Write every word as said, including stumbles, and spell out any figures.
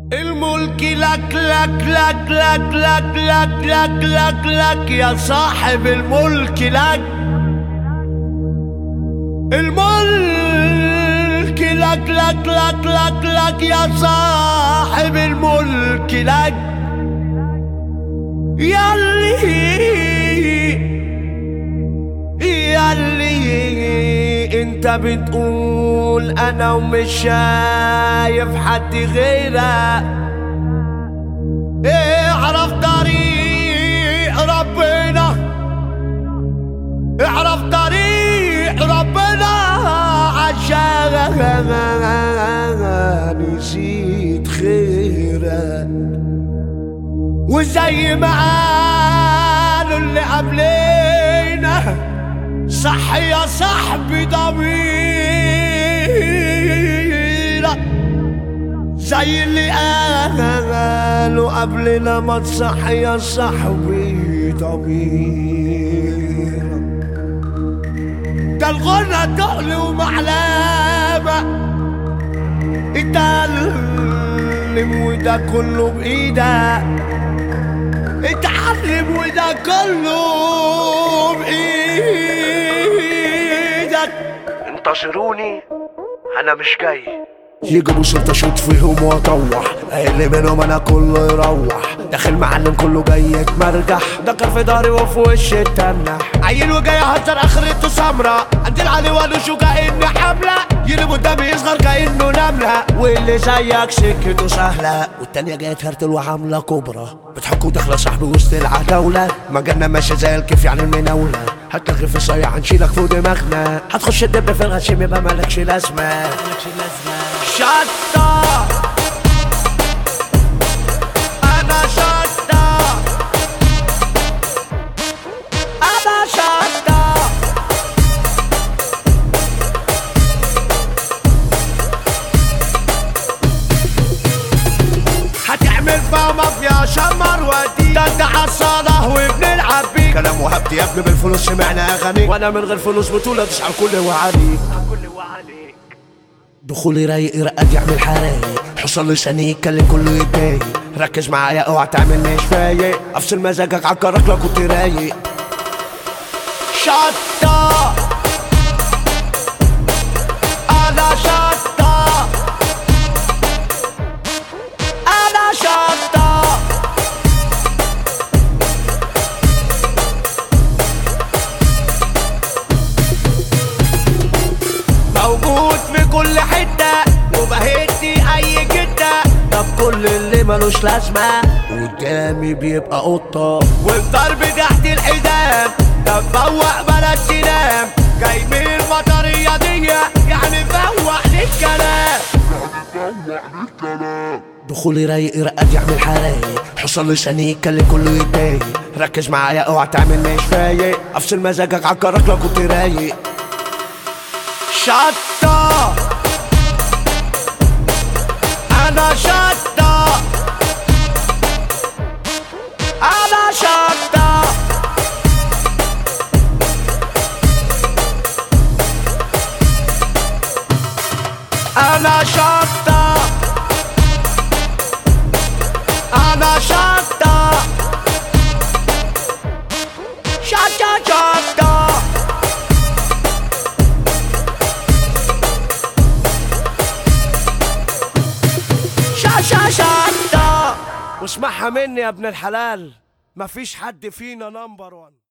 الملك لك لك لك لك لك لك لك لك لك يا صاحب الملك لك. الملك لك لك لك لك لك يا صاحب الملك لك. ياللي ياللي انت بتقول انا ومش شايف حد غيرك. اعرف طريق ربنا، اعرف طريق ربنا عشان نسيت خيرك. وزي ما قالوا اللي قبلينا صح يا صاحبي ضميرك، زي اللي قالوا قبلنا ما تصح يا صاحبي ضميرك. ده الغنى تقل ومعلمة اتعلم وده كله بإيدك، اتعلم وده كله بإيدك. انتظروني انا مش جاي. يجيبوا شرطة اشوط فيهم واطوح، اللي منهم انا كله يروح. داخل معلم كله جاي يتمرجح، دكر في داري وفي وشي التنح. عيل وجاي هزر اخرته سمرة، عندي العلي وانوشه كأني حملة. يلي قدامي يصغر كأنه نملة، واللي زيك سكته سهلة. والتانية جاية تهرتل وعاملة كبرى، بتحك وداخلة صاحبي وسط العتاولة. مجالنا ماشي زي الكيف يعني المناولة. هتلغي في صيع هنشيلك فوق دماغنا، هتخش الدب في الغشيم يبقى مالكش لازمة. شطة أنا شطة أنا شطة. هتعمل فما فيها شمر ودي، ده انت عالصالة وبنلعب بيك. كلام وهبت يا ابني بالفلوس سمعنا اغاني، وانا من غير فلوس بطولة تشعل كل وعليك. دخولي رايق يرقد يعمل حرايق، حصل لساني يتكلم كله يتضايق. ركز معايا اوعى تعمل مش فايق، افصل مزاجك عكرك لو كنت رايق. شطة أنا شطة أنا شطة. موجود في كل حتة وبهدي أي جدة. طب كل اللي ملوش لازمة قدامي بيبقى قطة، والضرب تحت الحزام. طب فوق بلاش تنام، جاي من المطرية دي يعني فوق للكلام. دخولي رايق يرقد يعمل حرايق، حصل لساني يتكلم كله يتضايق. ركز معايا اوعى تعمل مش فايق، افصل مزاجك عكرك لو كنت رايق. شطة أنا شطة أنا شطة. أنا شطة أنا شطة شطة شطة. شا شطة. واسمعها مني يا ابن الحلال، مفيش حد فينا نمبر وان.